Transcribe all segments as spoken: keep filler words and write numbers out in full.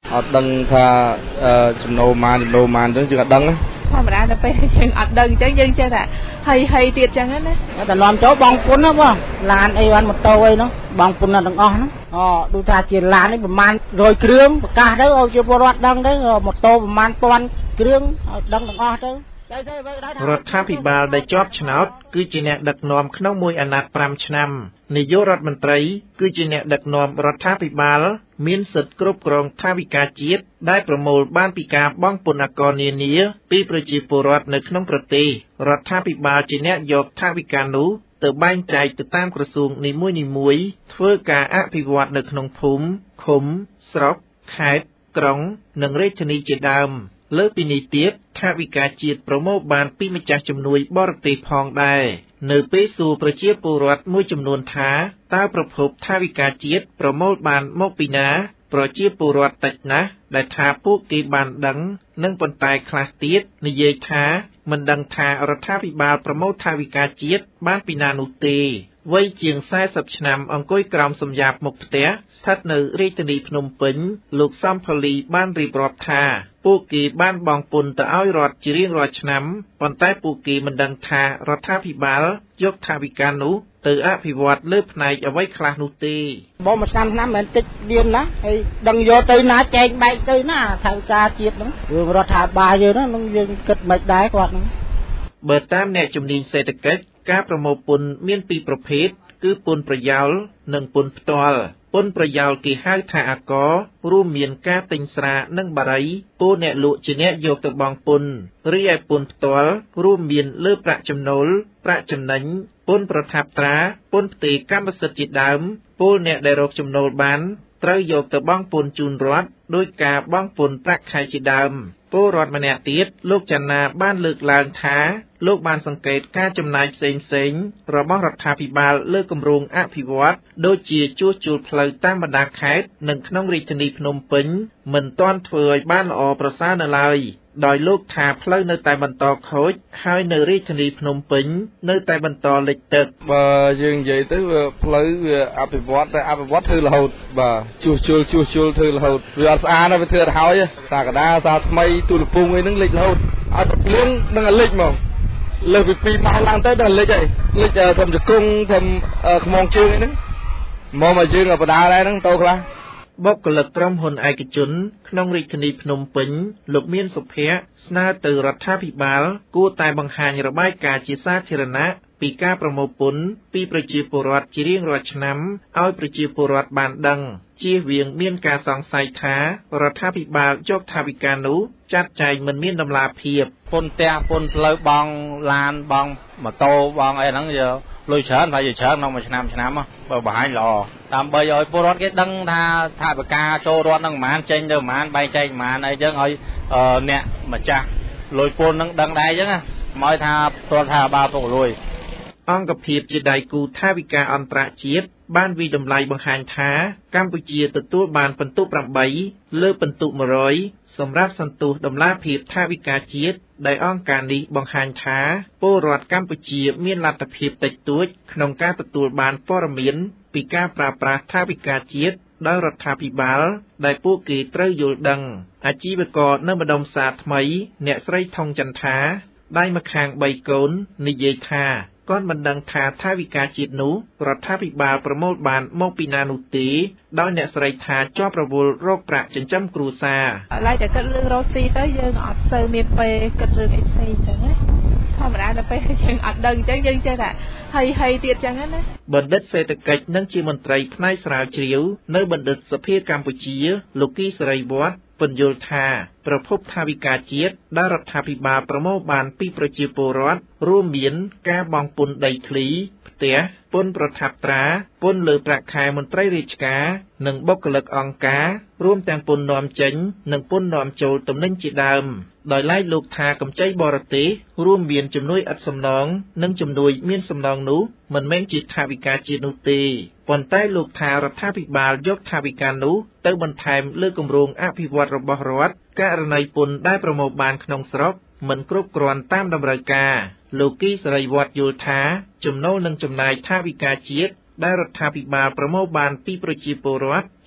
អត់ដឹងថាចំណូលម៉ានចំណូលម៉ានអញ្ចឹងយើងអត់ដឹងធម្មតាទៅពេលយើងអត់ដឹងអញ្ចឹងយើងចេះតែហីហីទៀតអញ្ចឹងណាតែនាំចូលបងពុនណាបងឡានអីវ៉ាន់ម៉ូតូអីនោះបងពុនទាំងអស់ហ្នឹងអូដូចថាជាឡាននេះប្រហែលរយគ្រឿងប្រកាសទៅឲ្យជាពលរដ្ឋដឹងទៅម៉ូតូប្រហែលពាន់គ្រឿងឲ្យដឹងទាំងអស់ទៅរដ្ឋាភិបាលដែលជាប់ឆ្នោតគឺជាអ្នកដឹកនាំក្នុងមួយអាណត្តិប្រាំឆ្នាំនាយករដ្ឋមន្ត្រីគឺជាអ្នកដឹកនាំរដ្ឋាភិបាលមានសិទ្ធិគ្រប់គ្រងថវិកាជាតិដែលប្រមូលបានពីការបង់ពន្ធអកនានាពីប្រជាពលរដ្ឋនៅក្នុងប្រទេសរដ្ឋាភិបាលជាអ្នកយកថវិកានោះទៅបែងចែកទៅតាមក្រសួងនីមួយៗធ្វើការអភិវឌ្ឍនៅក្នុងភូមិឃុំស្រុកខេត្តក្រុងនិងរាជធានីជាដើមលើពីនេះទៀតថវិកាជាតិប្រមូលបានពីម្ចាស់ជំនួយបរទេសផងដែរនៅពេលសួរប្រជាពលរដ្ឋមួយចំនួនថាតើប្រភពថវិកាជាតិប្រមូលបានមកពីណាប្រជាពលរដ្ឋតិចណាស់ដែលថាពួកគេបានដឹងនិងប៉ុន្តែខ្លះទៀតនិយាយថាមិនដឹងថារដ្ឋាភិបាលប្រមូលថវិកាជាតិបានពីណានោះទេវ័យជាងសែសិបឆ្នាំអង្គុយក្រោមសំយ៉ាបមុខផ្ទះស្ថិតនៅរាជធានីភ្នំពេញលោកសំផលីបានរៀបរាប់ថាពួកគេបានបង់ពន្ធទៅឲ្យរដ្ឋជារៀងរាល់ឆ្នាំប៉ុន្តែពួកគេមិនដឹងថារដ្ឋាភិបាលយកថវិកានោះទៅអភិវឌ្ឍលើផ្នែកអ្វីខ្លះនោះទេបងមួយឆ្នាំឆ្នាំមិនតិចដៀនណាហើយដឹងយកទៅណាចែកបែកទៅណាថវិកាជាតិហ្នឹងរឿងរដ្ឋាភិបាលយើងហ្នឹងយើងគិតមិនដែរគាត់ហ្នឹងបើតាមអ្នកជំនាញសេដ្ឋកិច្ចការប្រមូលពន្ធមានពីរប្រភេទគឺពន្ធប្រយោលនិងពន្ធផ្ទាល់ពន្ធប្រយោលគេហៅថាអាកររួមមានការទិញស្រានិងបារីពលអ្នកលក់ជាអ្នកយកទៅបង់ពន្ធរីឯពន្ធផ្ទាល់រួមមានលើប្រាក់ចំណូលប្រាក់ចំណេញពន្ធប្រថាប់ត្រាពន្ធផ្ទេរកម្មសិទ្ធិជាដើមពលអ្នកដែលរកចំណូលបានត្រូវយកទៅបង់ពន្ធជូនរដ្ឋដោយការបង់ពន្ធប្រាក់ខែជាដើមពលរដ្ឋម្នាក់ទៀតលោកច័ន្ទណាបានលើកឡើងថាលោកបានសង្កេតការចំណាយផ្សេងៗរបស់រដ្ឋាភិបាលលើគម្រោងអភិវឌ្ឍដូចជាជួសជុលផ្លូវតាមបណ្ដាខេត្តនិងក្នុងរាជធានីភ្នំពេញមិនទាន់ធ្វើឲ្យបានល្អប្រសើរនៅឡើយដោយលោកថាផ្លូវនៅតែបន្តខូចហើយនៅរាជធានីភ្នំពេញនៅតែបន្តលិចទឹកបើយើងនិយាយទៅផ្លូវវាអភិវឌ្ឍតែអភិវឌ្ឍធ្វើរហូតបាទជួសជុលជួសជុលធ្វើរហូតវាអត់ស្អាតទេវាធ្វើទៅហើយតាកដាសាថ្មីទូលពងអីហ្នឹងលិចរហូតអត់ភ្លៀងនឹងលិចមកលើពីពីរម៉ោងឡើងទៅដល់លិចហើយលិចធំជង្គង់ធំខ្មងជើងអីហ្នឹងមកមកយើងបដាដែរហ្នឹងតោខ្លះបុគ្គលិកក្រុមហ៊ុនឯកជនក្នុងរាជធានីភ្នំពេញលោកមានសុភ័ក្រស្នើទៅរដ្ឋាភិបាលគួរតែបង្ហាញរបាយការណ៍ជាសាធារណៈពីការប្រមូលពន្ធពីប្រជាពលរដ្ឋជារៀងរាល់ឆ្នាំឲ្យប្រជាពលរដ្ឋបានដឹងជៀសវាងមានការសង្ស័យថារដ្ឋាភិបាលយកថវិកានោះចាត់ចែងមិនមានតម្លាភាពពន្ធផ្ទះពន្ធផ្លូវបងឡានបងម៉ូតូបងអីហ្នឹងយកលុយច្រើនតែយកច្រើនក្នុងមួយឆ្នាំឆ្នាំបើបង្ហាញល្អដើម្បីឲ្យពលរដ្ឋគេដឹងថាថវិកាចូលរដ្ឋហ្នឹងប្រហែលចេញទៅប្រហែលបែងចែកប្រហែលអីចឹងឲ្យអ្នកម្ចាស់លុយពន្ធហ្នឹងដឹងដែរចឹងមកថារដ្ឋាភិបាលពុកលុយអង្គភាពជាដៃគូថវិកាអន្តរជាតិបានវិតម្លៃបង្ហាញថាកម្ពុជាទទួលបានពិន្ទុប្រាំបីលើពិន្ទុមួយរយសម្រាប់សន្ទុះតម្លាភាពថវិកាជាតិដែលអង្គការនេះបង្ហាញថាពលរដ្ឋកម្ពុជាមានលទ្ធភាពតិចតួចក្នុងការទទួលបានព័ត៌មានពីការប្រើប្រាស់ថវិកាជាតិដោយរដ្ឋាភិបាលដែលពួកគេត្រូវយល់ដឹងអាជីវករនៅម្ដុំផ្សារថ្មីអ្នកស្រីថងចន្ទថាដៃម្ខាងបីកូននិយាយថាគាត់មិនដឹងថាថវិកាជាតិនោះរដ្ឋាភិបាលប្រមូលបានមកពីណានោះទេដោយអ្នកស្រីថាជាប់រវល់រកប្រាក់ចិញ្ចឹមគ្រួសារឥឡូវតែគិតរឿងរកស៊ីទៅយើងអត់សូវមានពេលគិតរឿងអីផ្សេងចឹងណាធម្មតាទៅពេលយើងអត់ដឹងចឹងយើងចេះតែហីហីទៀតចឹងណាបណ្ឌិតសេដ្ឋកិច្ចនិងជាមន្ត្រីផ្នែកស្រាវជ្រាវនៅបណ្ឌិតសភាកម្ពុជាលោកគីសេរីវត្តពន្យល់ថាប្រភពថវិកាជាតិដែលរដ្ឋាភិបាលប្រមូលបានពីប្រជាពលរដ្ឋរួមមានការបង់ពន្ធដីធ្លីផ្ទះពន្ធប្រថាប់ត្រាពន្ធលើប្រាក់ខែមន្ត្រីរាជការនិងបុគ្គលិកអង្គការរួមទាំងពន្ធនាំចេញនិងពន្ធនាំចូលទំនិញជាដើមដោយឡែកលោកថាកម្ចីបរទេសរួមមានជំនួយឥតសំណងនិងជំនួយមានសំណងនោះមិនមែនជាថវិកាជាតិនោះទេប៉ុន្តែលោកថារដ្ឋាភិបាលយកថវិកានោះទៅបន្ថែមលើគម្រោងអភិវឌ្ឍរបស់រដ្ឋករណីពន្ធដែលប្រមូលបានក្នុងស្រុកមិនគ្រប់គ្រាន់តាមតម្រូវការលោកគីសេរីវត្តយល់ថាចំណូលនិងចំណាយថវិកាជាតិដែលរដ្ឋាភិបាលប្រមូលបានពីប្រជាពលរដ្ឋ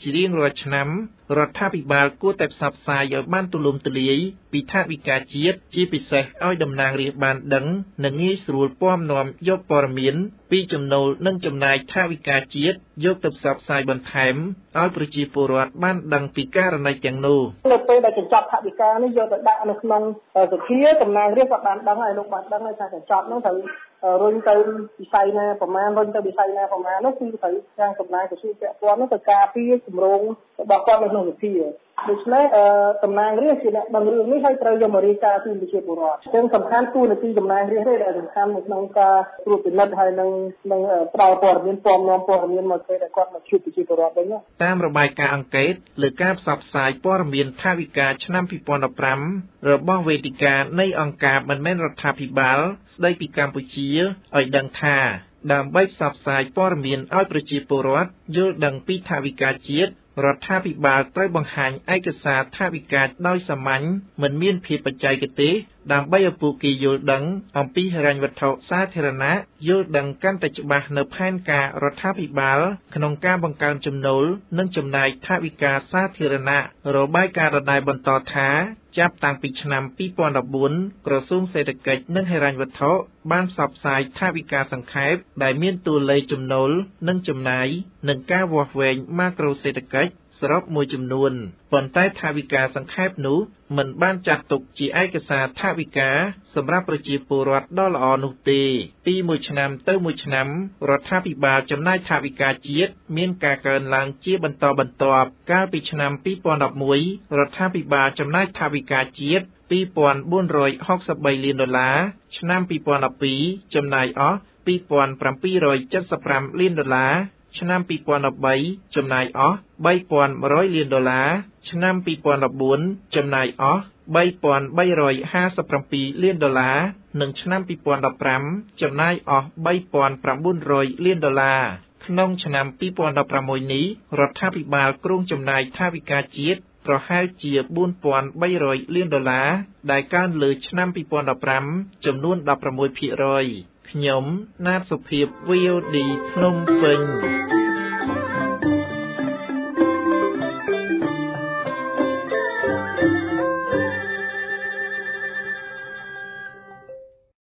ជារៀងរាល់ឆ្នាំរដ្ឋាភិបាលគួរតែផ្សព្វផ្សាយឲ្យបានទូលំទូលាយពីថវិកាជាតិជាពិសេសឲ្យតំណាងរាស្ត្របានដឹងនិងងាយស្រួលពំនាំយកព័ត៌មានពីចំណូលនិងចំណាយថវិកាជាតិយកទៅផ្សព្វផ្សាយបន្ថែមឲ្យប្រជាពលរដ្ឋបានដឹងពីករណីទាំងនោះនៅពេលដែលកញ្ចប់ថវិកានេះយកទៅដាក់នៅក្នុងសភាតំណាងរាស្ត្រគាត់បានដឹងហើយលោកបានដឹងហើយថាកញ្ចប់នោះត្រូវរុញទៅវិស័យណាប្រមាណរុញទៅវិស័យណាប្រមាណនោះគឺត្រូវទាំងសំណាងក្រសួងពាក់ព័ន្ធនោះទៅការពារគម្រោងរបស់គាត់នៅក្នុងសភាដូច្នេះតំណាងរាស្ត្រជាអ្នកដឹងរឿងនេះហើយត្រូវយកមករាយការណ៍ជូនប្រជាពលរដ្ឋអញ្ចឹងសំខាន់ទូនាទីតំណាងរាស្ត្រទេដែលសំខាន់នៅក្នុងការត្រួតពិនិត្យហើយនឹងនឹងផ្ដល់ព័ត៌មានពំនាំព័ត៌មានមកពេលដែលគាត់មកជួបប្រជាពលរដ្ឋវិញតាមរបាយការណ៍អង្កេតលើការផ្សព្វផ្សាយព័ត៌មានថវិកាឆ្នាំពីរពាន់ដប់ប្រាំរបស់វេទិកានៃអង្គការមិនមែនរដ្ឋាភិបាលស្ដីពីកម្ពុជាឲ្យដឹងថាដើម្បីផ្សព្វផ្សាយព័ត៌មានឲ្យប្រជាពលរដ្ឋយល់ដឹងពីថវិកាជាតិរដ្ឋាភិបាលត្រូវបង្ហាញឯកសារថវិកាដោយសាមញ្ញមិនមានភាពបច្ចេកទេសដើម្បីឲ្យពួកគេយល់ដឹងអំពីហិរញ្ញវត្ថុសាធារណៈយល់ដឹងកាន់តែច្បាស់នៅផែនការរដ្ឋាភិបាលក្នុងការបង្កើនចំណូលនិងចំណាយថវិកាសាធារណៈរបាយការណ៍ដដែលបន្តថាចាប់តាំងពីឆ្នាំពីរពាន់ដប់បួនក្រសួងសេដ្ឋកិច្ចនិងហិរញ្ញវត្ថុបានផ្សព្វផ្សាយថវិកាសង្ខេបដែលមានតួលេខចំណូលនិងចំណាយនិងការវាស់វែងម៉ាក្រូសេដ្ឋកិច្ចសរុបមួយចំនួនប៉ុន្តែថវិកាសង្ខេបនោះមិនបានចាត់ទុកជាឯកសារថវិកាសម្រាប់ប្រជាពលរដ្ឋដ៏ល្អនោះទេពីមួយឆ្នាំទៅមួយឆ្នាំរដ្ឋាភិបាលចំណាយថវិកាជាតិមានការកើនឡើងជាបន្តបន្ទាប់កាលពីឆ្នាំពីរពាន់ដប់មួយរដ្ឋាភិបាលចំណាយថវិកាជាតិពីរពាន់បួនរយហុកសិបបីលានដុល្លារឆ្នាំពីរពាន់ដប់ពីរចំណាយអស់ពីរពាន់ប្រាំពីររយចិតសិបប្រាំលានដុល្លារឆ្នាំពីរពាន់ដប់បីចំណាយអស់បីពាន់មួយរយលានដុល្លារឆ្នាំពីរពាន់ដប់បួនចំណាយអស់បីពាន់បីរយហាសិបប្រាំពីរលានដុល្លារនិងឆ្នាំពីរពាន់ដប់ប្រាំចំណាយអស់បីពាន់ប្រាំបួនរយលានដុល្លារក្នុងឆ្នាំពីរពាន់ដប់ប្រាំមួយនេះរដ្ឋាភិបាលគ្រោងចំណាយថវិកាជាតិប្រហែលជាបួនពាន់បីរយលានដុល្លារដែលកើនលើឆ្នាំពីរពាន់ដប់ប្រាំចំនួនដប់ប្រាំមួយភាគរយខ្ញុំណាតសុភាព វី អូ ឌី ភ្នំពេញ